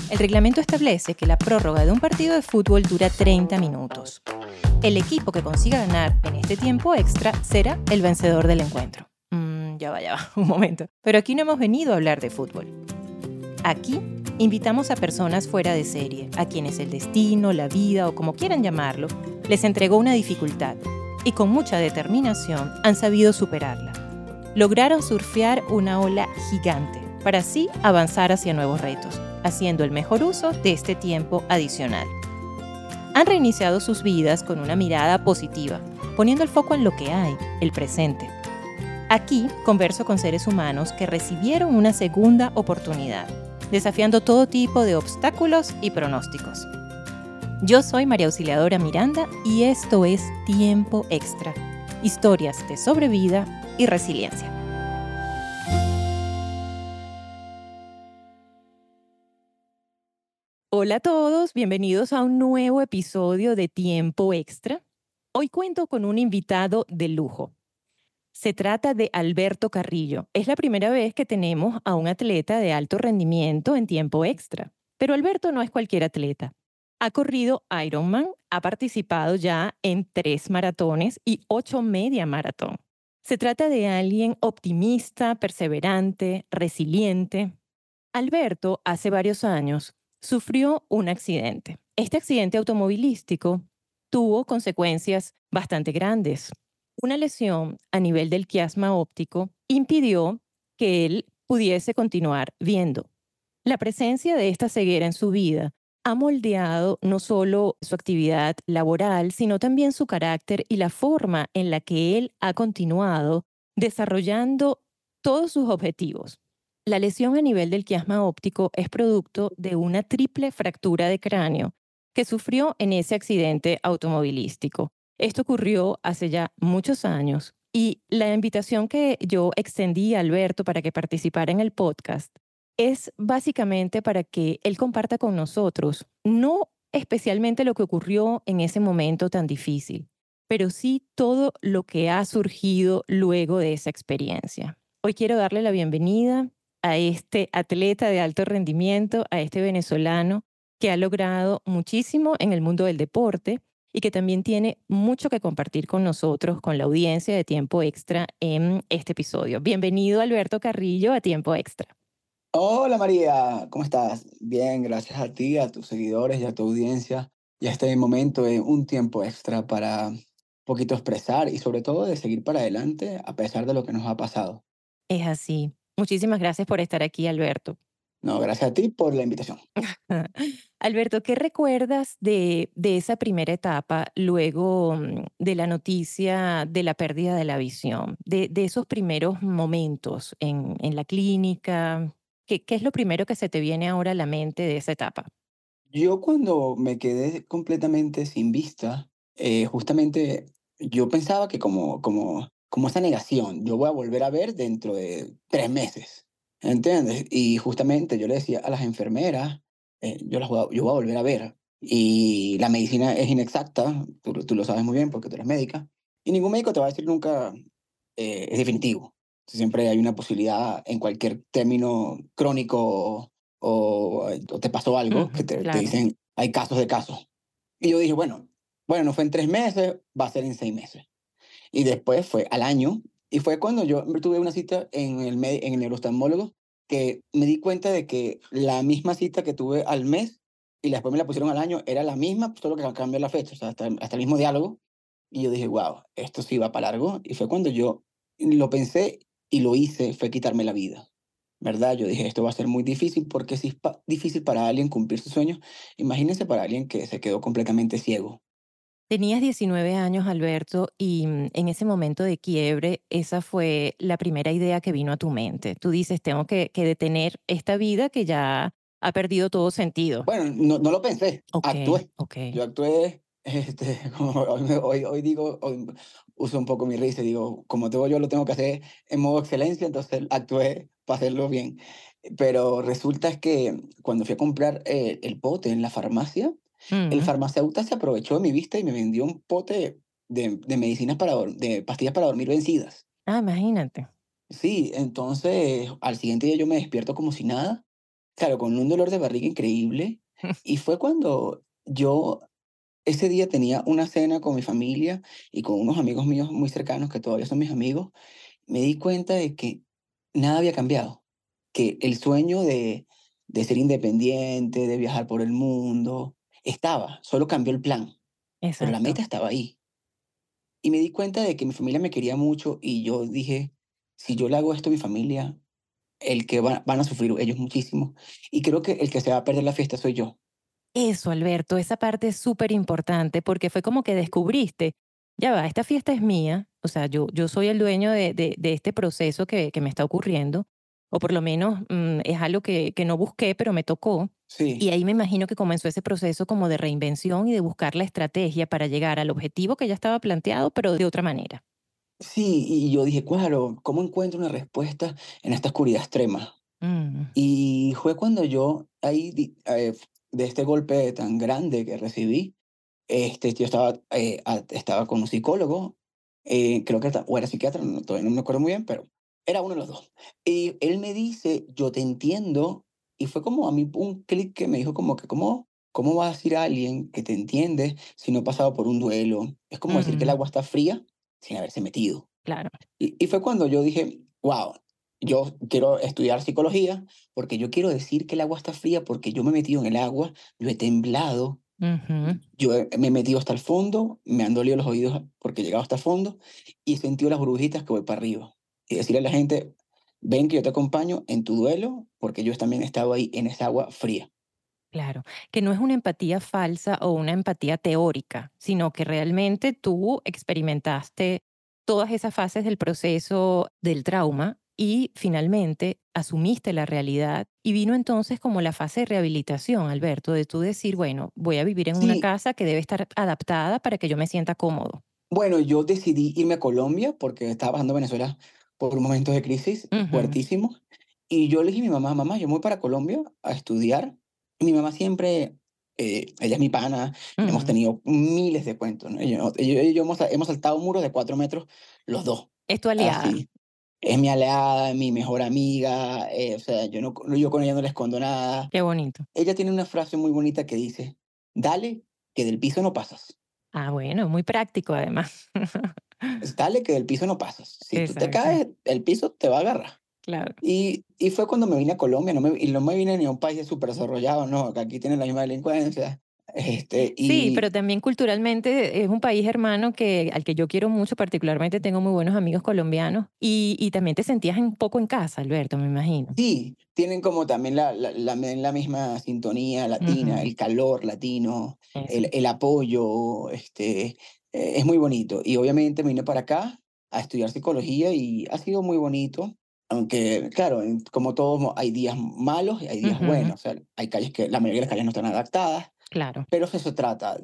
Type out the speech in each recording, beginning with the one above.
El reglamento establece que la prórroga de un partido de fútbol dura 30 minutos. El equipo que consiga ganar en este tiempo extra será el vencedor del encuentro. Ya va, un momento. Pero aquí no hemos venido a hablar de fútbol. Aquí invitamos a personas fuera de serie, a quienes el destino, la vida o como quieran llamarlo, les entregó una dificultad y con mucha determinación han sabido superarla. Lograron surfear una ola gigante para así avanzar hacia nuevos retos, haciendo el mejor uso de este tiempo adicional. Han reiniciado sus vidas con una mirada positiva, poniendo el foco en lo que hay, el presente. Aquí converso con seres humanos que recibieron una segunda oportunidad, desafiando todo tipo de obstáculos y pronósticos. Yo soy María Auxiliadora Miranda y esto es Tiempo Extra, historias de sobrevida y resiliencia. Hola a todos, bienvenidos a un nuevo episodio de Tiempo Extra. Hoy cuento con un invitado de lujo. Se trata de Alberto Carrillo. Es la primera vez que tenemos a un atleta de alto rendimiento en Tiempo Extra. Pero Alberto no es cualquier atleta. Ha corrido Ironman, ha participado ya en 3 maratones y 8 media maratón. Se trata de alguien optimista, perseverante, resiliente. Alberto, hace varios años, sufrió un accidente. Este accidente automovilístico tuvo consecuencias bastante grandes. Una lesión a nivel del quiasma óptico impidió que él pudiese continuar viendo. La presencia de esta ceguera en su vida ha moldeado no solo su actividad laboral, sino también su carácter y la forma en la que él ha continuado desarrollando todos sus objetivos. La lesión a nivel del quiasma óptico es producto de una triple fractura de cráneo que sufrió en ese accidente automovilístico. Esto ocurrió hace ya muchos años y la invitación que yo extendí a Alberto para que participara en el podcast es básicamente para que él comparta con nosotros, no especialmente lo que ocurrió en ese momento tan difícil, pero sí todo lo que ha surgido luego de esa experiencia. Hoy quiero darle la bienvenida a este atleta de alto rendimiento, a este venezolano que ha logrado muchísimo en el mundo del deporte y que también tiene mucho que compartir con nosotros, con la audiencia de Tiempo Extra en este episodio. Bienvenido, Alberto Carrillo, a Tiempo Extra. Hola María, ¿cómo estás? Bien, gracias a ti, a tus seguidores y a tu audiencia. Ya este momento es un tiempo extra para un poquito expresar y sobre todo de seguir para adelante a pesar de lo que nos ha pasado. Es así. Muchísimas gracias por estar aquí, Alberto. No, gracias a ti por la invitación. Alberto, ¿qué recuerdas de esa primera etapa luego de la noticia de la pérdida de la visión? De esos primeros momentos en la clínica. ¿Qué es lo primero que se te viene ahora a la mente de esa etapa? Yo cuando me quedé completamente sin vista, justamente yo pensaba que como esa negación, yo voy a volver a ver dentro de 3 meses, ¿entiendes? Y justamente yo le decía a las enfermeras, yo voy a volver a ver. Y la medicina es inexacta, tú lo sabes muy bien porque tú eres médica, y ningún médico te va a decir nunca es definitivo. Siempre hay una posibilidad en cualquier término crónico o te pasó algo que Ujú, te claro. dicen, hay casos de casos. Y yo dije, bueno, no fue en 3 meses, va a ser en 6 meses. Y después fue al año, y fue cuando yo tuve una cita en el neurooftalmólogo, que me di cuenta de que la misma cita que tuve al mes y después me la pusieron al año era la misma, solo que cambió la fecha, o sea, hasta el mismo diálogo. Y yo dije, wow, esto sí va para largo. Y fue cuando yo lo pensé y lo hice, fue quitarme la vida. ¿Verdad? Yo dije, esto va a ser muy difícil porque si es difícil para alguien cumplir sus sueños, imagínense para alguien que se quedó completamente ciego. Tenías 19 años, Alberto, y en ese momento de quiebre, esa fue la primera idea que vino a tu mente. Tú dices, tengo que detener esta vida que ya ha perdido todo sentido. Bueno, no lo pensé, Ok, actué. ok. Yo actué, como hoy digo, hoy uso un poco mi risa y digo, como todo yo lo tengo que hacer en modo excelencia, entonces actué para hacerlo bien. Pero resulta es que cuando fui a comprar el pote en la farmacia, el Mm. farmacéutico se aprovechó de mi vista y me vendió un pote de medicinas de pastillas para dormir vencidas. Ah, imagínate. Sí, entonces al siguiente día yo me despierto como si nada claro, con un dolor de barriga increíble. Y fue cuando yo ese día tenía una cena con mi familia y con unos amigos míos muy cercanos, que todavía son mis amigos. Me di cuenta de que nada había cambiado, que el sueño de ser independiente, de viajar por el mundo, estaba, solo cambió el plan, pero la Exacto. meta estaba ahí. Y me di cuenta de que mi familia me quería mucho y yo dije, si yo le hago esto a mi familia, van a sufrir ellos muchísimo. Y creo que el que se va a perder la fiesta soy yo. Eso, Alberto, esa parte es súper importante porque fue como que descubriste, ya va, esta fiesta es mía, o sea, yo soy el dueño de este proceso que me está ocurriendo, o por lo menos es algo que no busqué, pero me tocó. Y Sí, ahí me imagino que comenzó ese proceso como de reinvención y de buscar la estrategia para llegar al objetivo que ya estaba planteado, pero de otra manera. sí, y yo dije, claro, ¿cómo encuentro una respuesta en esta oscuridad extrema? Mm, Y fue cuando yo ahí, de este golpe tan grande que recibí, yo estaba con un psicólogo, creo que o era psiquiatra, todavía no me acuerdo muy bien, pero era uno de los dos. Y él me dice, yo te entiendo, y fue como a mí un clic que me dijo como que, ¿cómo va a decir a alguien que te entiende si no ha pasado por un duelo? Es como decir que el mm, agua está fría sin haberse metido. claro, Y fue cuando yo dije, wow, yo quiero estudiar psicología porque yo quiero decir que el agua está fría porque yo me he metido en el agua, yo he temblado, ujú, me he metido hasta el fondo, me han dolido los oídos porque he llegado hasta el fondo y he sentido las burbujitas que voy para arriba. Y decirle a la gente, ven que yo te acompaño en tu duelo porque yo también he estado ahí en esa agua fría. claro, que no es una empatía falsa o una empatía teórica, sino que realmente tú experimentaste todas esas fases del proceso del trauma y finalmente asumiste la realidad y vino entonces como la fase de rehabilitación, Alberto, de tú decir, bueno, voy a vivir en una Sí, casa que debe estar adaptada para que yo me sienta cómodo. bueno, yo decidí irme a Colombia porque estaba pasando Venezuela por momentos de crisis Ujú, fuertísimos. Y yo le dije a mi mamá, mamá, yo me voy para Colombia a estudiar. Y mi mamá siempre, ella es mi pana, hemos ujú. tenido miles de cuentos, ¿no? Ella y yo hemos saltado muros de 4 metros los dos. Es tu aliada. Así. Es mi aliada, mi mejor amiga, o sea, yo con ella no le escondo nada. Qué bonito. Ella tiene una frase muy bonita que dice, dale, que del piso no pasas. Ah, bueno, muy práctico además. Dale que del piso no pasas. Si tú te Exacto, caes, el piso te va a agarrar. claro. Y fue cuando me vine a Colombia, y no me vine ni a un país súper desarrollado, no, que aquí tienen la misma delincuencia. Sí, pero Y también culturalmente es un país hermano al que yo quiero mucho, particularmente tengo muy buenos amigos colombianos y también te sentías un poco en casa, Alberto, me imagino. sí, tienen como también la misma sintonía latina, Ujú, el calor latino, eso. el apoyo, es muy bonito. Y obviamente me vine para acá a estudiar psicología y ha sido muy bonito. Aunque, claro, como todo, hay días malos y hay días Ujú, buenos. O sea, hay calles que la mayoría de las calles no están adaptadas. claro. Pero eso se trata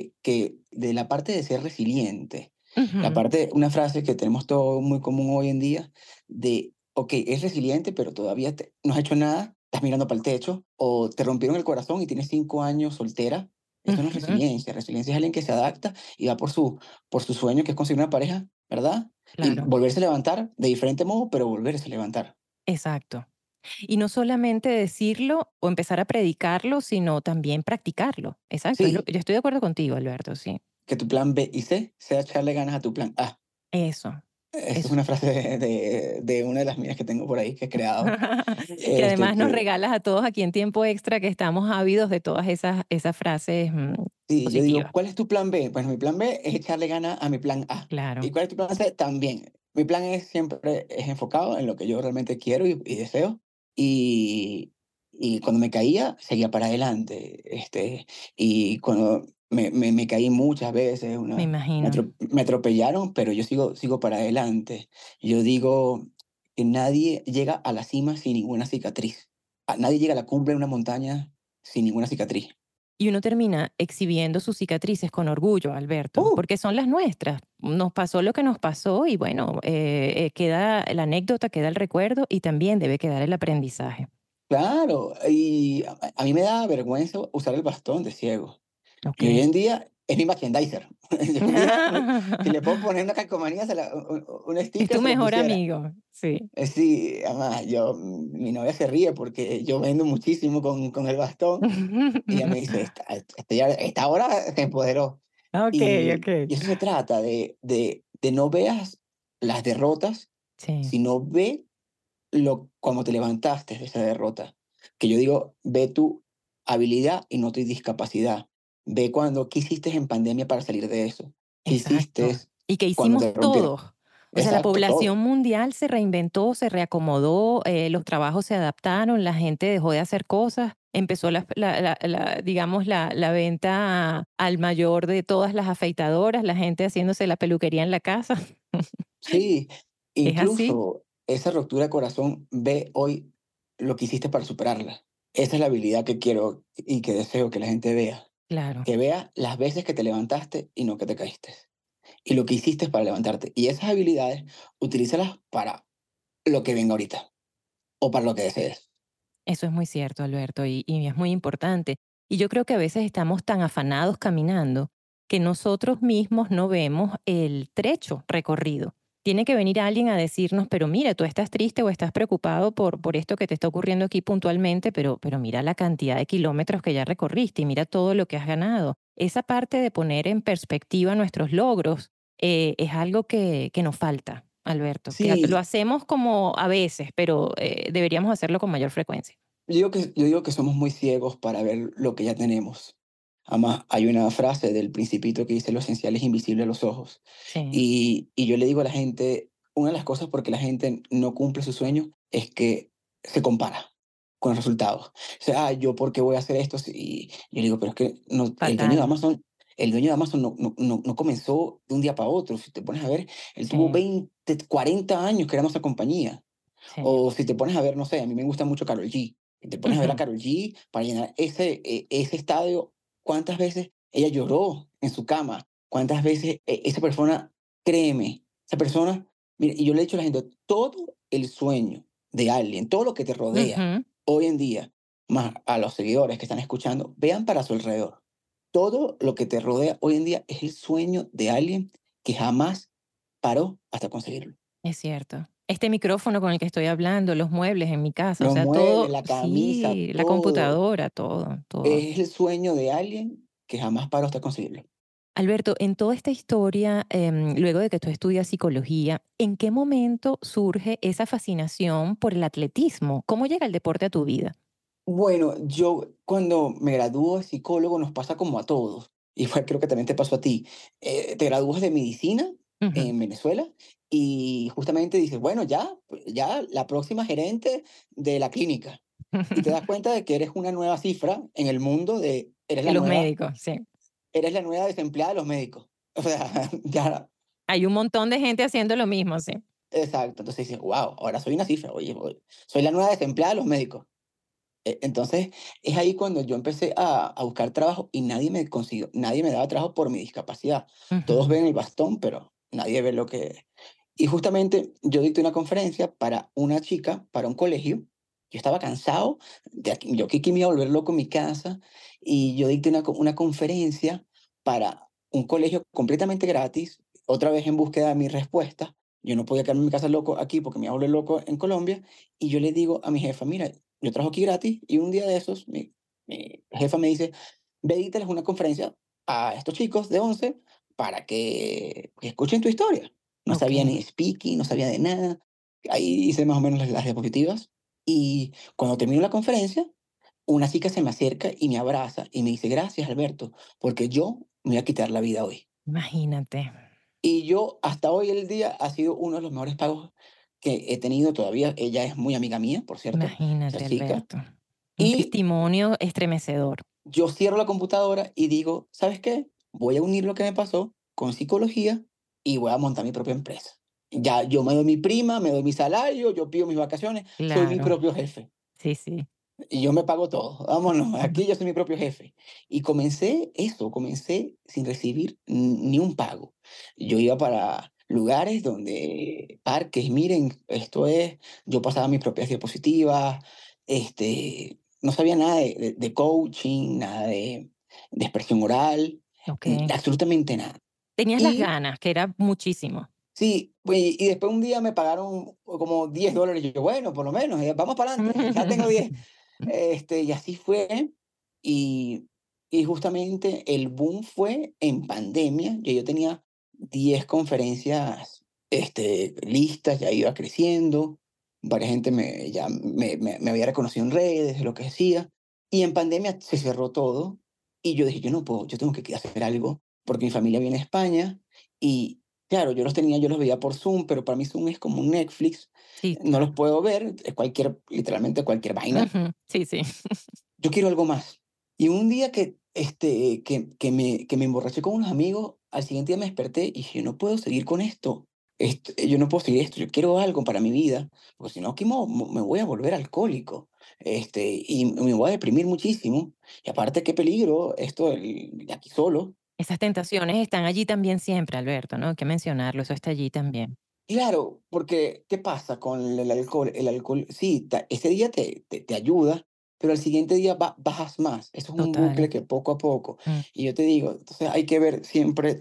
de la parte de ser resiliente. La Ujú, parte, una frase que tenemos todo muy común hoy en día, de, ok, es resiliente, pero todavía no has hecho nada, estás mirando para el techo, o te rompieron el corazón y tienes 5 años soltera. Eso no es ujú, resiliencia. Resiliencia es alguien que se adapta y va por su sueño, que es conseguir una pareja, ¿verdad? Y claro, volverse a levantar de diferente modo, pero volverse a levantar. exacto. Y no solamente decirlo o empezar a predicarlo, sino también practicarlo. Exacto. Sí, Yo estoy de acuerdo contigo, Alberto, sí. que tu plan B y C sea echarle ganas a tu plan A. Eso, Esa es eso. una frase de una de las mías que tengo por ahí, que he creado. Que además nos Que regalas a todos aquí en tiempo extra que estamos ávidos de todas esas frases sí, yo digo, positivas. ¿cuál es tu plan B? Bueno, mi plan B es echarle ganas a mi plan A. ¿Y Claro. cuál es tu plan C? También. Mi plan es siempre es enfocado en lo que yo realmente quiero y deseo. Y, y cuando me caía, seguía para adelante. Y cuando me caí muchas veces, Me imagino. me atropellaron, pero yo sigo para adelante. Yo digo que nadie llega a la cima sin ninguna cicatriz. Nadie llega a la cumbre de una montaña sin ninguna cicatriz. Y uno termina exhibiendo sus cicatrices con orgullo, Alberto, ¡Uh! porque son las nuestras. Nos pasó lo que nos pasó y bueno, queda la anécdota, queda el recuerdo y también debe quedar el aprendizaje. Claro, y a mí me da vergüenza usar el bastón de ciego. Ok. Y hoy en día es mi merchandiser. Un día, si le puedo poner una calcomanía, un Es sticker, tu se lo mejor pusiera. amigo, sí. Sí, además, mi novia se ríe porque yo vendo muchísimo con el bastón. Y ella me dice, esta hora se empoderó. Okey, okey. Y eso se trata de no veas las derrotas, Sí, sino ve cómo te levantaste de esa derrota. Que yo digo, ve tu habilidad y no tu discapacidad. Ve qué hiciste en pandemia para salir de eso. ¿Qué hiciste exacto. Y que cuando hicimos te rompieron? todos. O sea, la Exacto, población todo. mundial se reinventó, se reacomodó, los trabajos se adaptaron, la gente dejó de hacer cosas, empezó digamos, la venta al mayor de todas las afeitadoras, la gente haciéndose la peluquería en la casa. Sí, Es así, incluso esa ruptura de corazón, ve hoy lo que hiciste para superarla. Esa es la habilidad que quiero y que deseo que la gente vea. claro. Que vea las veces que te levantaste y no que te caíste. Y lo que hiciste para levantarte. Y esas habilidades, utilízalas para lo que venga ahorita o para lo que desees. Eso es muy cierto, Alberto, y es muy importante. Y yo creo que a veces estamos tan afanados caminando que nosotros mismos no vemos el trecho recorrido. Tiene que venir alguien a decirnos, pero mira, tú estás triste o estás preocupado por esto que te está ocurriendo aquí puntualmente, pero mira la cantidad de kilómetros que ya recorriste y mira todo lo que has ganado. Esa parte de poner en perspectiva nuestros logros es algo que nos falta, Alberto, que lo Sí, hacemos como a veces, pero deberíamos hacerlo con mayor frecuencia. yo digo que somos muy ciegos para ver lo que ya tenemos. Además, hay una frase del Principito que dice: lo esencial es invisible a los ojos. Sí. Y yo le digo a la gente, una de las cosas por qué la gente no cumple su sueño es que se compara con los resultados. O sea, yo por qué voy a hacer esto y yo le digo, pero es que no, Fatal. el dueño de Amazon no comenzó de un día para otro. Si te pones a ver, él tuvo Sí, 20, 40 años creando esa compañía. sí. O si te pones a ver, no sé, a mí me gusta mucho Karol G. Si te pones a ver a Ujú. Karol G para llenar ese estadio, ¿cuántas veces ella lloró en su cama? ¿Cuántas veces esa persona, créeme, esa persona, mira, y yo le he dicho a la gente, todo el sueño de alguien, todo lo que te rodea Ujú. hoy en día, más a los seguidores que están escuchando, vean para su alrededor. Todo lo que te rodea hoy en día es el sueño de alguien que jamás paró hasta conseguirlo. Es cierto. Este micrófono con el que estoy hablando, los muebles en mi casa, o Los sea, muebles, todo, la camisa, sí, la todo. computadora, todo, todo. Es el sueño de alguien que jamás paró hasta conseguirlo. Alberto, en toda esta historia, luego de que tú estudias psicología, ¿en qué momento surge esa fascinación por el atletismo? ¿Cómo llega el deporte a tu vida? Bueno, yo cuando me gradúo de psicólogo nos pasa como a todos, y creo que también te pasó a ti. Te gradúas de medicina Ujú. en Venezuela y justamente dices, bueno, ya la próxima gerente de la clínica. Y te das cuenta de que eres una nueva cifra en el mundo De los médicos, sí. eres la nueva desempleada de los médicos. O sea, ya. Hay un montón de gente haciendo lo mismo, sí. Exacto, entonces dices, wow, ahora soy una cifra, oye, soy la nueva desempleada de los médicos. Entonces, es ahí cuando yo empecé a buscar trabajo y nadie me consiguió, nadie me daba trabajo por mi discapacidad. Todos Ujú. ven el bastón, pero nadie ve lo que... Y justamente yo dicté una conferencia para una chica, para un colegio. Yo estaba cansado, yo que me iba a volver loco en mi casa, y yo dicté una conferencia para un colegio completamente gratis, otra vez en búsqueda de mi respuesta. Yo no podía quedarme en mi casa loco aquí porque me iba a volver loco en Colombia. Y yo le digo a mi jefa, mira, yo trabajo aquí gratis y un día de esos mi jefa me dice, ve y dítales una conferencia a estos chicos de 11 para que escuchen tu historia. No Ok, sabía ni speaking, no sabía de nada. Ahí hice más o menos las diapositivas. Y cuando termino la conferencia, una chica se me acerca y me abraza y me dice, gracias Alberto, porque yo me voy a quitar la vida hoy. imagínate, Y yo, hasta hoy el día, ha sido uno de los mejores pagos que he tenido todavía. Ella es muy amiga mía, por cierto, esa imagínate, chica. Alberto. Un Y testimonio estremecedor. yo cierro la computadora y digo, ¿sabes qué? Voy a unir lo que me pasó con psicología y voy a montar mi propia empresa. Ya yo me doy mi prima, me doy mi salario, yo pido mis vacaciones, soy mi Claro, propio jefe. sí, sí. Y yo me pago todo. Vámonos, Ujú. aquí yo soy mi propio jefe. Y comencé sin recibir ni un pago. Yo iba para lugares donde, parques, miren, yo pasaba mis propias diapositivas, no sabía nada de coaching, nada de expresión oral. Ok. absolutamente nada. Tenías las Y ganas, que era muchísimo. sí, y después un día me pagaron como $10, y yo, bueno, por lo menos, vamos para adelante, ya tengo 10. Y así fue, y, y justamente el boom fue en pandemia. Yo tenía 10 conferencias listas, ya iba creciendo, varias gente me había reconocido en redes, de lo que decía, y en pandemia se cerró todo, y yo dije, yo no puedo, yo tengo que hacer algo, porque mi familia viene a España, y claro, yo los veía por Zoom, pero para mí Zoom es como un Netflix, Sí, no los claro. puedo ver, es literalmente cualquier vaina. Ujú, sí, sí. Yo quiero algo más. Y un día que me emborraché con unos amigos, al siguiente día me desperté y dije, yo no puedo seguir con esto. Yo no puedo seguir esto, yo quiero algo para mi vida, porque si no, aquí me voy a volver alcohólico, y me voy a deprimir muchísimo. Y aparte, qué peligro esto de aquí solo. Esas tentaciones están allí también siempre, Alberto, ¿no? Hay que mencionarlo, eso está allí también. Claro, porque ¿qué pasa con el alcohol? El alcohol, sí, ese día te ayuda, pero al siguiente día bajas más. Eso es un bucle Total. que poco a poco. Mm. Y yo te digo, entonces hay que ver siempre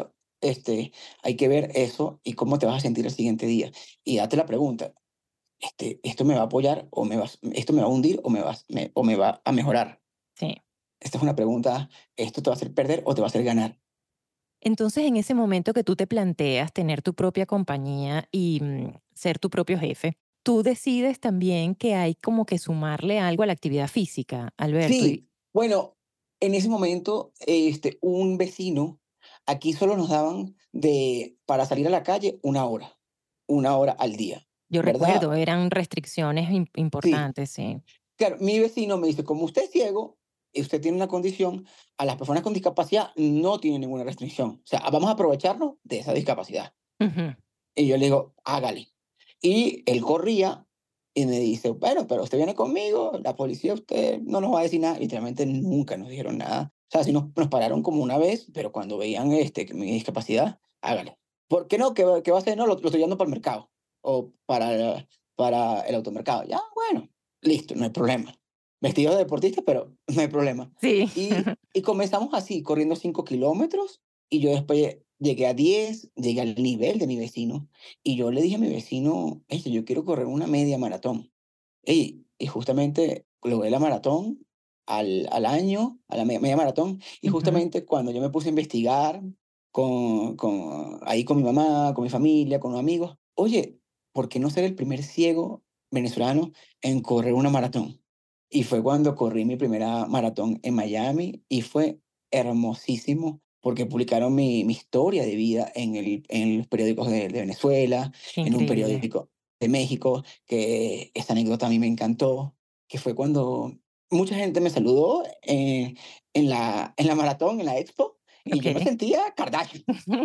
hay que ver eso y cómo te vas a sentir el siguiente día. Y date la pregunta, ¿esto me va a apoyar esto me va a hundir o me va a mejorar? Sí. Esta es una pregunta, ¿esto te va a hacer perder o te va a hacer ganar? Entonces, en ese momento que tú te planteas tener tu propia compañía y ser tu propio jefe, tú decides también que hay como que sumarle algo a la actividad física, Alberto. Y Sí, bueno, en ese momento, un vecino, aquí solo nos daban para salir a la calle 1 hora al día, yo ¿verdad? recuerdo, eran restricciones Sí, importantes, sí. claro, mi vecino me dice, como usted es ciego y usted tiene una condición, a las personas con discapacidad no tienen ninguna restricción. O sea, vamos a aprovecharnos de esa discapacidad. Ujú. Y yo le digo, hágale. Y él corría y me dice, bueno, pero usted viene conmigo, la policía, usted no nos va a decir nada. Literalmente nunca nos dijeron nada. O sea, sí nos pararon como una vez, pero cuando veían que mi discapacidad, hágale. ¿Por qué no? ¿Qué va a hacer? No, lo estoy llevando para el mercado o para el automercado. Ya, bueno, listo, no hay problema. Vestido de deportista, pero no hay problema. Sí. Y comenzamos así, corriendo 5 kilómetros, y yo después llegué a 10, llegué al nivel de mi vecino, y yo le dije a mi vecino, yo quiero correr una media maratón. Y justamente logré la maratón al año, a la media maratón, y Ujú. justamente cuando yo me puse a investigar ahí con mi mamá, con mi familia, con amigos, oye, ¿por qué no ser el primer ciego venezolano en correr una maratón? Y fue cuando corrí mi primera maratón en Miami y fue hermosísimo porque publicaron mi historia de vida en los periódicos de Venezuela, Qué en un increíble. periódico de México, que esta anécdota a mí me encantó, que fue cuando mucha gente me saludó en la maratón, en la expo, y yo me Ok. sentía Kardashian,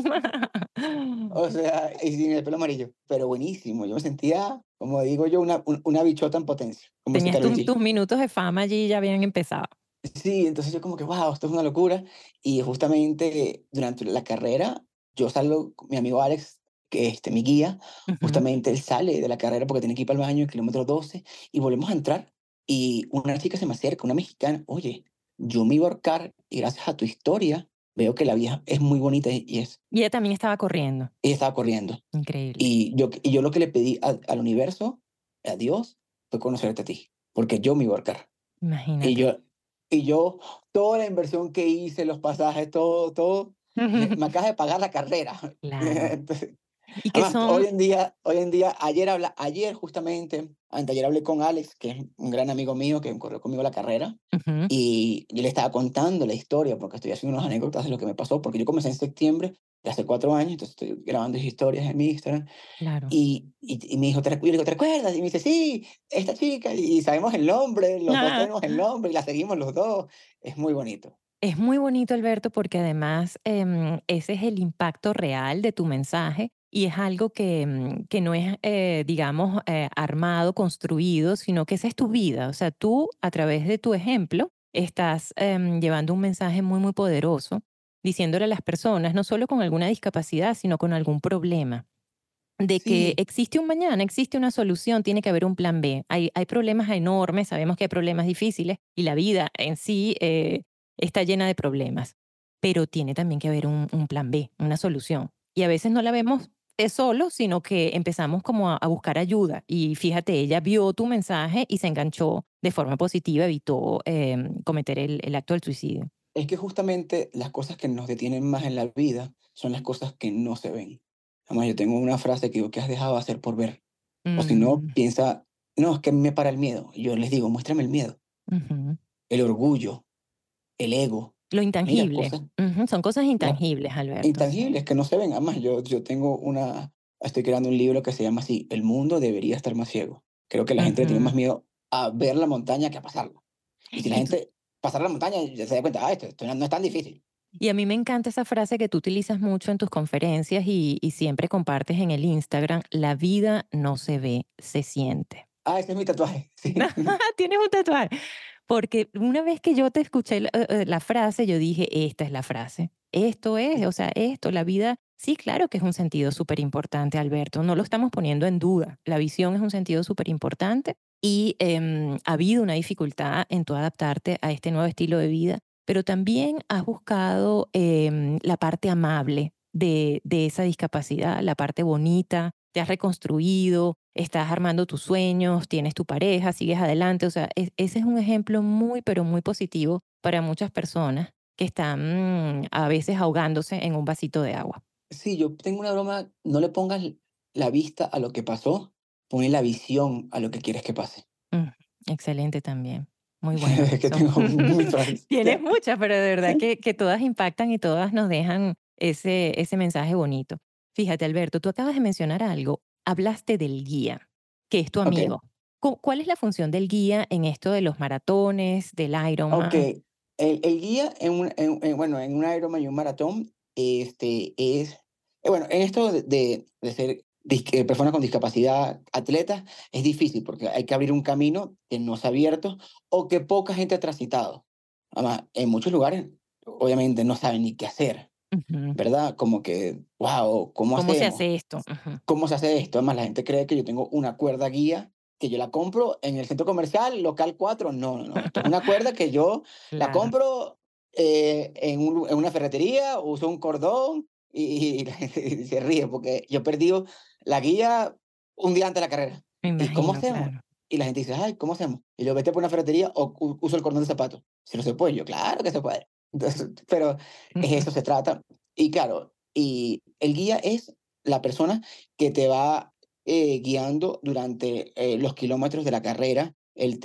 o sea, y sin el pelo amarillo, pero buenísimo, yo me sentía, como digo yo, una bichota en potencia, como dice Tenías Karol G. tus minutos de fama allí, ya habían empezado. Sí, entonces yo como que, wow, esto es una locura. Y justamente durante la carrera, yo salgo, mi amigo Alex, que mi guía, Ujú. justamente él sale de la carrera porque tiene que ir para el baño, kilómetro 12, y volvemos a entrar. Y una chica se me acerca, una mexicana, oye, yo me iba a ahorcar y gracias a tu historia veo que la vieja es muy bonita Y ella también estaba corriendo. ella estaba corriendo. Increíble. Y yo lo que le pedí al universo, a Dios, fue conocerte a ti, porque yo me iba a ahorcar. Y Imagínate. yo, y yo, toda la inversión que hice, los pasajes, todo, me acaba de pagar la carrera. Claro. Entonces, Y que además, son hoy en día, ayer justamente, anteayer hablé con Alex, que es un gran amigo mío que corrió conmigo la carrera, ujú, y yo le estaba contando la historia, porque estoy haciendo unas anécdotas de lo que me pasó, porque yo comencé en septiembre de hace 4 años, entonces estoy grabando historias en mi Instagram, claro. y me dijo, yo le digo, ¿te recuerdas? Y me dice, sí, esta chica, y sabemos el nombre, los dos Ah, tenemos el nombre, y la seguimos los dos. Es muy bonito. es muy bonito, Alberto, porque además ese es el impacto real de tu mensaje y es algo que no es, digamos, armado, construido, sino que esa es tu vida. O sea, tú, a través de tu ejemplo, estás llevando un mensaje muy, muy poderoso, diciéndole a las personas, no solo con alguna discapacidad, sino con algún problema, de que Sí, existe un mañana, existe una solución, tiene que haber un plan B. Hay problemas enormes, sabemos que hay problemas difíciles y la vida en sí está llena de problemas. pero tiene también que haber un plan B, una solución. Y a veces no la vemos solo, sino que empezamos como a buscar ayuda. Y fíjate, ella vio tu mensaje y se enganchó de forma positiva, evitó cometer el acto del suicidio. Es que justamente las cosas que nos detienen más en la vida son las cosas que no se ven. Además, yo tengo una frase que digo, ¿qué has dejado de hacer por ver? O si no, Mm, piensa, no, es que me para el miedo. Y yo les digo, muéstrame el miedo, ujú. el orgullo, el ego. Lo Mira, intangible. cosas Ujú, son cosas la- intangibles, Alberto, sí. intangibles que no se ven. Además, yo tengo estoy creando un libro que se llama así, El mundo debería estar más ciego. Creo que la gente le tiene más Ujú. miedo a ver la montaña que a pasarla. Y si la Y, tú- gente pasar la montaña, ya se da cuenta, esto no es tan difícil. y a mí me encanta esa frase que tú utilizas mucho en tus conferencias y siempre compartes en el Instagram, la vida no se ve, se siente. Ese es mi tatuaje, sí. Tienes un tatuaje. Porque una vez que yo te escuché la frase, yo dije, esta es la frase. Esto es, o sea, esto, la vida, sí, claro que es un sentido súper importante, Alberto. No lo estamos poniendo en duda. La visión es un sentido súper importante y ha habido una dificultad en tu adaptarte a este nuevo estilo de vida, pero también has buscado la parte amable de esa discapacidad, la parte bonita, te has reconstruido, estás armando tus sueños, tienes tu pareja, sigues adelante. O sea, ese es un ejemplo muy, pero muy positivo para muchas personas que están a veces ahogándose en un vasito de agua. Sí, yo tengo una broma, no le pongas la vista a lo que pasó, ponle la visión a lo que quieres que pase. Mm, excelente también. Muy bueno Es que eso. tengo muy frases. Tienes muchas, pero de verdad que todas impactan y todas nos dejan ese mensaje bonito. Fíjate, Alberto, tú acabas de mencionar algo. Hablaste del guía, que es tu Ok, amigo. ¿Cuál es la función del guía en esto de los maratones, del ok. Ironman? El guía bueno, en un Ironman y un maratón, bueno, en esto de ser persona con discapacidad, atleta, es difícil porque hay que abrir un camino que no se ha abierto o que poca gente ha transitado. Además, en muchos lugares, obviamente, no saben ni qué hacer, Ujú. ¿verdad? Como que, wow, ¿cómo ¿Cómo se hacemos? hace esto? Ujú. ¿Cómo se hace esto? Además, la gente cree que yo tengo una cuerda guía, que yo la compro en el centro comercial, local 4. No, no, no. Esto es una cuerda que yo la Claro, compro en una ferretería, uso un cordón y la gente se ríe porque yo he perdido la guía un día antes de la carrera. me ¿Y cómo imagino, hacemos? claro. Y la gente dice, ay, ¿cómo hacemos? Y yo vete por una ferretería o uso el cordón de zapato. Si no se puede, yo, claro que se puede. Entonces, pero es eso se trata. Y claro, y el guía es la persona que te va guiando durante los kilómetros de la carrera.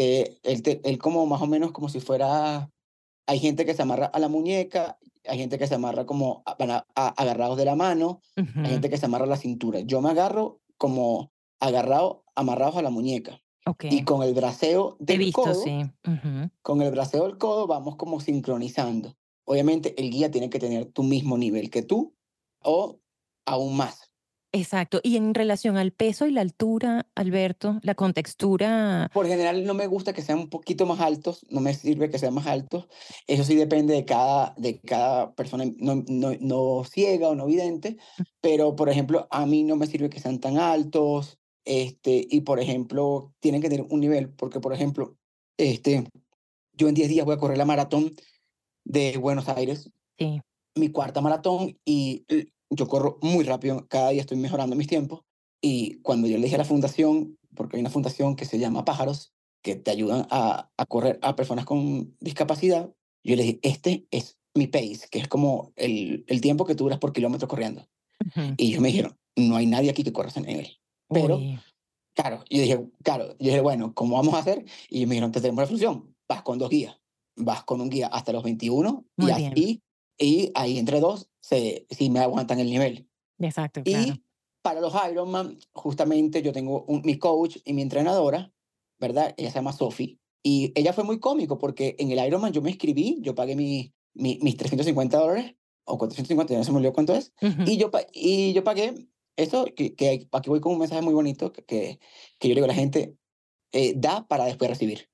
Él como más o menos como si fuera, hay gente que se amarra a la muñeca, hay gente que se amarra como agarrados de la mano, hay Ujú. gente que se amarra a la cintura. Yo me agarro como amarrados a la muñeca. Y Ok, con el braceo te he del visto, codo, sí. Ujú. con el braceo del codo vamos como sincronizando. Obviamente el guía tiene que tener tu mismo nivel que tú o aún más. Exacto. Y en relación al peso y la altura, Alberto, la contextura. Por general no me gusta que sean un poquito más altos, no me sirve que sean más altos. Eso sí depende de cada persona, no ciega o no vidente, pero por ejemplo, a mí no me sirve que sean tan altos, y por ejemplo, tienen que tener un nivel, porque por ejemplo, este, yo en 10 días voy a correr la maratón de Buenos Aires, Sí. mi cuarta maratón, y yo corro muy rápido, cada día estoy mejorando mis tiempos. Y cuando yo le dije a la fundación, porque hay una fundación que se llama Pájaros, que te ayudan a correr a personas con discapacidad, yo le dije, este es mi pace, que es como el tiempo que tú duras por kilómetro corriendo. Ujú. Y ellos me dijeron, no hay nadie aquí que corra ese nivel. Pero, Uy, claro, yo dije, bueno, ¿cómo vamos a hacer? Y ellos me dijeron, te tenemos la solución, vas con dos guías, vas con un guía hasta los 21 y muy bien. y ahí entre dos, sí me aguantan el nivel. Exacto, claro. Y para los Ironman, justamente yo tengo mi coach y mi entrenadora, ¿verdad? Ella se llama Sophie. Y ella fue muy cómico porque en el Ironman yo me inscribí, yo pagué mis $350 o 450, ya no se me olvidó cuánto es. Ujú. Y yo pagué eso, que aquí voy con un mensaje muy bonito que yo le digo a la gente, da para después recibir.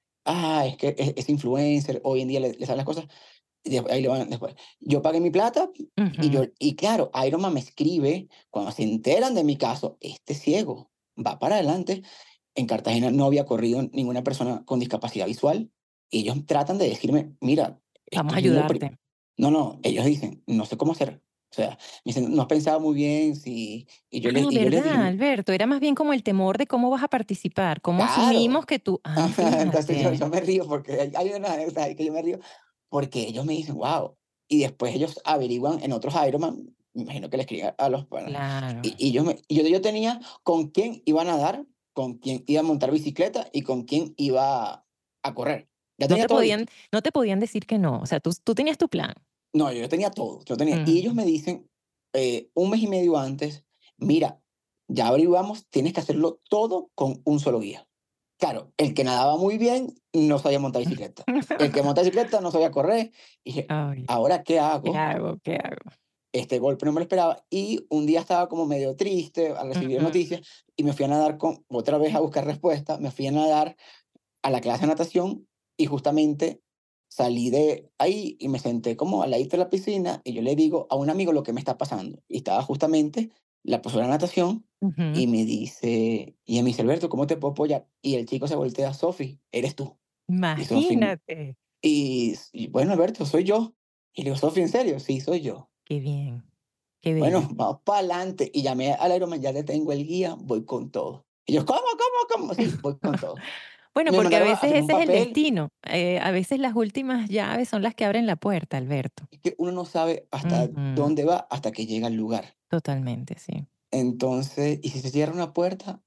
Es que es influencer, hoy en día le salen las cosas y ahí le van después. Yo pagué mi plata Ujú. y claro, Ironman me escribe cuando se enteran de mi caso, este ciego va para adelante. En Cartagena no había corrido ninguna persona con discapacidad visual. Y ellos tratan de decirme, mira, Vamos esto a es ayudarte. No, no, ellos dicen, no sé cómo hacer. O sea, me dicen, no has pensado muy bien si... Ah, Y yo les dije, ¿verdad, Alberto? Era más bien como el temor de cómo vas a participar, cómo asumimos claro. que tú. Ah, Entonces fíjate. yo me río porque hay una anécdota ahí que yo me río porque ellos me dicen, wow. Y después ellos averiguan en otros Ironman, me imagino que les escriben a los panas. Claro. Yo tenía con quién iba a nadar, con quién iba a montar bicicleta y con quién iba a correr. Ya No tenía te todo podían, listo. no te podían decir que no. O sea, tú tenías tu plan. No, yo tenía todo, yo tenía. Y ellos Ujú. me dicen un mes y medio antes, mira, ya averiguamos, tienes que hacerlo todo con un solo guía. Claro, el que nadaba muy bien no sabía montar bicicleta. El que monta bicicleta no sabía correr. Y dije, Ay, ¿ahora qué ¿qué hago? hago? ¿Qué hago? Este golpe no me lo esperaba. Y un día estaba como medio triste al recibir Ujú, noticias y me fui a nadar otra vez a buscar respuesta. Me fui a nadar a la clase de natación y justamente salí de ahí y me senté como al ladito de la piscina y yo le digo a un amigo lo que me está pasando. Y estaba justamente la profesora de natación ujú. y me dice, Alberto, ¿cómo te puedo apoyar? Y el chico se voltea, Sofi, eres tú. Y Sofi, Imagínate. y bueno, Alberto, soy yo. Y le digo, Sofi, ¿en serio? Sí, soy yo. Qué bien, qué Bueno, bello. vamos para adelante. Y llamé al Ironman, ya le tengo el guía, voy con todo. Y yo, ¿cómo? Sí, voy con todo. Bueno, Y me porque a mandaron a veces firmar un ese es el papel. destino. A veces las últimas llaves son las que abren la puerta, Alberto. Es que uno no sabe hasta Ujú, dónde va hasta que llega al lugar. totalmente, sí. Entonces, y si se cierra una puerta,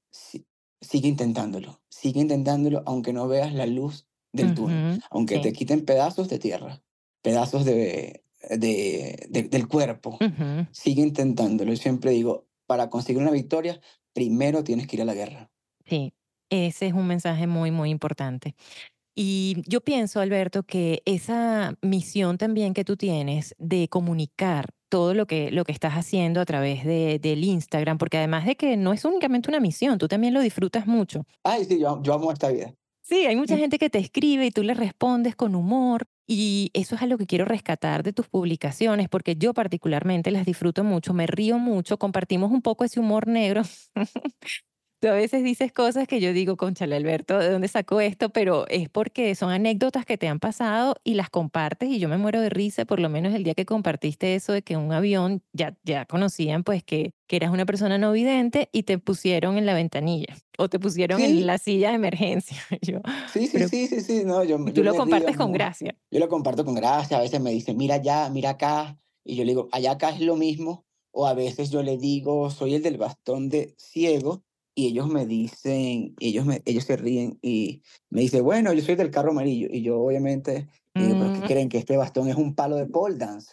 sigue intentándolo, aunque no veas la luz del túnel, Ujú, aunque te sí. quiten pedazos de tierra, pedazos del cuerpo, Ujú, sigue intentándolo. Yo siempre digo, para conseguir una victoria, primero tienes que ir a la guerra. sí. Ese es un mensaje muy, muy importante. Y yo pienso, Alberto, que esa misión también que tú tienes de comunicar todo lo que estás haciendo a través del Instagram, porque además de que no es únicamente una misión, tú también lo disfrutas mucho. Ay, sí, yo amo esta vida. Sí, hay mucha gente que te escribe y tú le respondes con humor y eso es algo que quiero rescatar de tus publicaciones porque yo particularmente las disfruto mucho, me río mucho, compartimos un poco ese humor negro. Tú a veces dices cosas que yo digo, cónchale, Alberto, ¿de dónde sacó esto? Pero es porque son anécdotas que te han pasado y las compartes y yo me muero de risa, por lo menos el día que compartiste eso de que un avión ya conocían pues que eras una persona no vidente y te pusieron en la ventanilla o te pusieron en Sí, la silla de emergencia. Yo, pero, sí, no, y tú yo lo me río, compartes con gracia. yo lo comparto con gracia, a veces me dicen, mira allá, mira acá, y yo le digo, allá acá es lo mismo, o a veces yo le digo, soy el del bastón de ciego, y ellos me dicen, ellos se ríen y me dicen, bueno, yo soy del carro amarillo, y yo obviamente digo, pero ¿qué Mm, creen? Que este bastón es un palo de pole dance,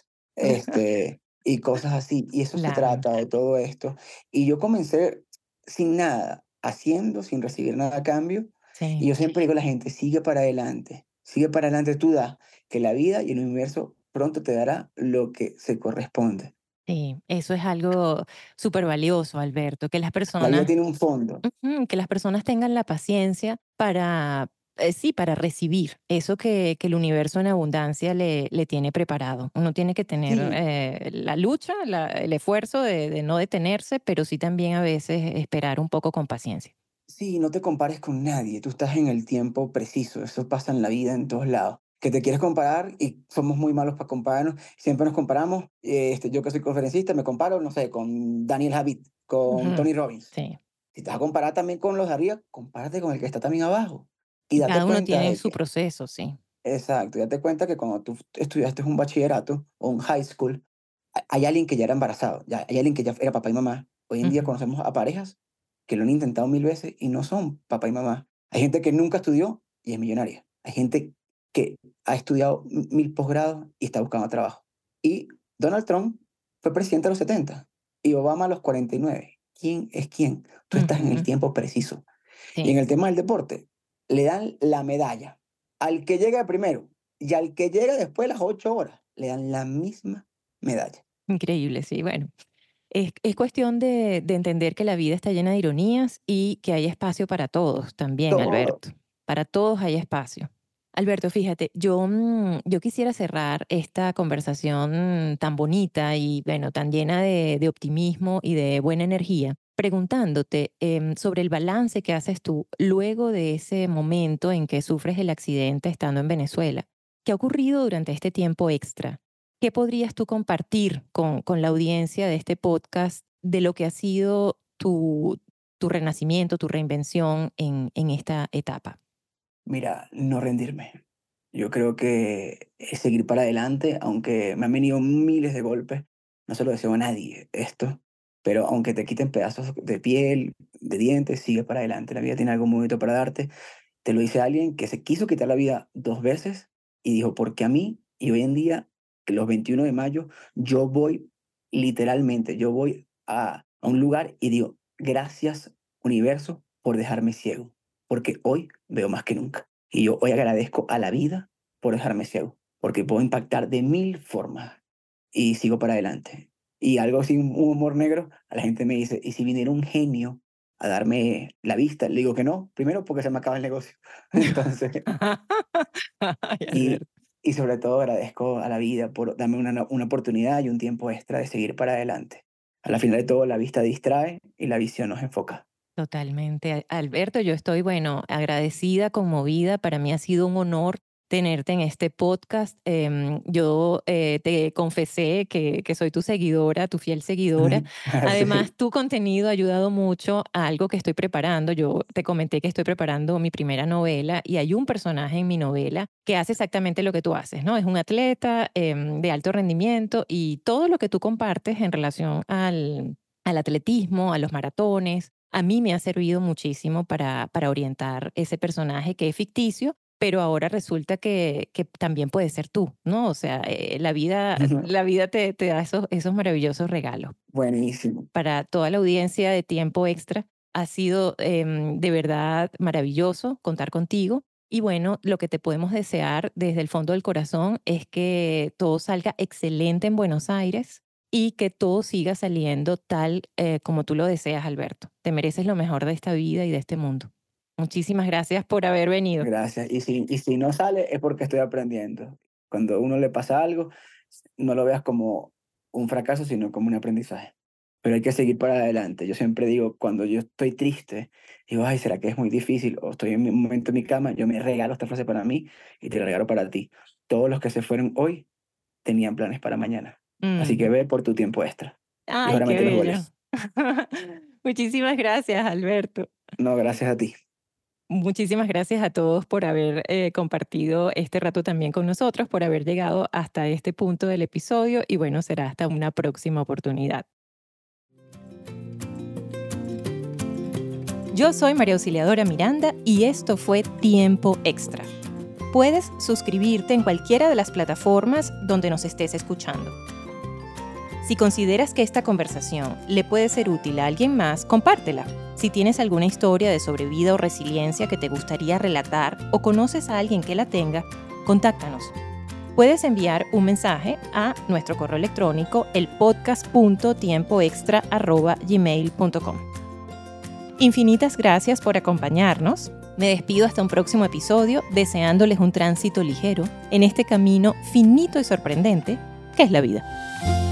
y cosas así, y eso se claro, trata de todo esto, y yo comencé sin nada, haciendo, sin recibir nada a cambio, y sí. yo siempre digo a la gente, sigue para adelante, tú da, que la vida y el universo pronto te dará lo que se corresponde. Sí, eso es algo súper valioso, Alberto, que las La vida personas. tiene un fondo. Ujú, que las personas tengan la paciencia para, sí, para recibir eso que el universo en abundancia le tiene preparado. Uno tiene que tener Sí, la lucha, el esfuerzo de no detenerse, pero sí también a veces esperar un poco con paciencia. sí, no te compares con nadie, tú estás en el tiempo preciso, eso pasa en la vida en todos lados. Que te quieres comparar y somos muy malos para compararnos, siempre nos comparamos, yo que soy conferencista me comparo, no sé, con Daniel Javid, con Ujú, Tony Robbins. sí, Si te vas a comparar también con los de arriba, compárate con el que está también abajo. Y y date cada uno cuenta tiene de su que, proceso, sí. exacto, date cuenta que cuando tú estudiaste un bachillerato o un high school, hay alguien que ya era embarazado, ya, hay alguien que ya era papá y mamá. Hoy en día Ujú, conocemos a parejas que lo han intentado 1000 veces y no son papá y mamá. Hay gente que nunca estudió y es millonaria. Hay gente que ha estudiado 1000 posgrados y está buscando trabajo. Y Donald Trump fue presidente a los 70 y Obama a los 49. ¿Quién es quién? Tú estás en el ujú, tiempo preciso. Y en sí, el tema del deporte, le dan la medalla al que llega primero y al que llega después de las 8 horas, le dan la misma medalla. increíble, sí, bueno. Es cuestión de entender que la vida está llena de ironías y que hay espacio para todos también, Todo. Alberto. Para todos hay espacio. Alberto, fíjate, yo quisiera cerrar esta conversación tan bonita y, bueno, tan llena de optimismo y de buena energía, preguntándote sobre el balance que haces tú luego de ese momento en que sufres el accidente estando en Venezuela. ¿Qué ha ocurrido durante este tiempo extra? ¿qué podrías tú compartir con la audiencia de este podcast de lo que ha sido tu renacimiento, tu reinvención en esta etapa? Mira, no rendirme. Yo creo que es seguir para adelante, aunque me han venido miles de golpes. No se lo deseo a nadie esto, pero aunque te quiten pedazos de piel, de dientes, sigue para adelante. La vida tiene algo muy bonito para darte. Te lo dice alguien que se quiso quitar la vida 2 veces y dijo, porque a mí, y hoy en día, que los 21 de mayo, yo voy, literalmente, yo voy a un lugar y digo, gracias universo por dejarme ciego, porque hoy veo más que nunca. Y yo hoy agradezco a la vida por dejarme ciego, porque puedo impactar de 1000 formas y sigo para adelante. Y algo sin un humor negro, a la gente me dice, ¿y si viniera un genio a darme la vista? Le digo que no, primero porque se me acaba el negocio. Entonces, Ay, y, Alberto. y sobre todo agradezco a la vida por darme una oportunidad y un tiempo extra de seguir para adelante. A la final de todo, la vista distrae y la visión nos enfoca. Totalmente. Alberto, yo estoy, bueno, agradecida, conmovida. Para mí ha sido un honor tenerte en este podcast. Yo te confesé que soy tu seguidora, tu fiel seguidora. Además, Así. tu contenido ha ayudado mucho a algo que estoy preparando. Yo te comenté que estoy preparando mi primera novela y hay un personaje en mi novela que hace exactamente lo que tú haces, ¿no? Es un atleta de alto rendimiento y todo lo que tú compartes en relación al atletismo, a los maratones. A mí me ha servido muchísimo para orientar ese personaje que es ficticio, pero ahora resulta que también puede ser tú, ¿no? O sea, la vida te da esos maravillosos regalos. Buenísimo. Para toda la audiencia de Tiempo Extra, ha sido de verdad maravilloso contar contigo. Y bueno, lo que te podemos desear desde el fondo del corazón es que todo salga excelente en Buenos Aires y que todo siga saliendo tal como tú lo deseas, Alberto. Te mereces lo mejor de esta vida y de este mundo. Muchísimas gracias por haber venido. Gracias. Y si no sale es porque estoy aprendiendo. Cuando a uno le pasa algo, no lo veas como un fracaso, sino como un aprendizaje. Pero hay que seguir para adelante. Yo siempre digo, cuando yo estoy triste, digo, ay, ¿será que es muy difícil? O estoy en un momento en mi cama, yo me regalo esta frase para mí y te la regalo para ti. Todos los que se fueron hoy tenían planes para mañana. Así que Mm. ve por tu tiempo extra. Y Ay, ahora qué mete los bello. goles. Muchísimas gracias, Alberto. No, gracias a ti. Muchísimas gracias a todos por haber compartido este rato también con nosotros, por haber llegado hasta este punto del episodio y bueno, será hasta una próxima oportunidad. Yo soy María Auxiliadora Miranda y esto fue Tiempo Extra. Puedes suscribirte en cualquiera de las plataformas donde nos estés escuchando. Si consideras que esta conversación le puede ser útil a alguien más, compártela. Si tienes alguna historia de sobrevida o resiliencia que te gustaría relatar o conoces a alguien que la tenga, contáctanos. Puedes enviar un mensaje a nuestro correo electrónico elpodcast.tiempoextra@gmail.com. Infinitas gracias por acompañarnos. Me despido hasta un próximo episodio deseándoles un tránsito ligero en este camino finito y sorprendente que es la vida.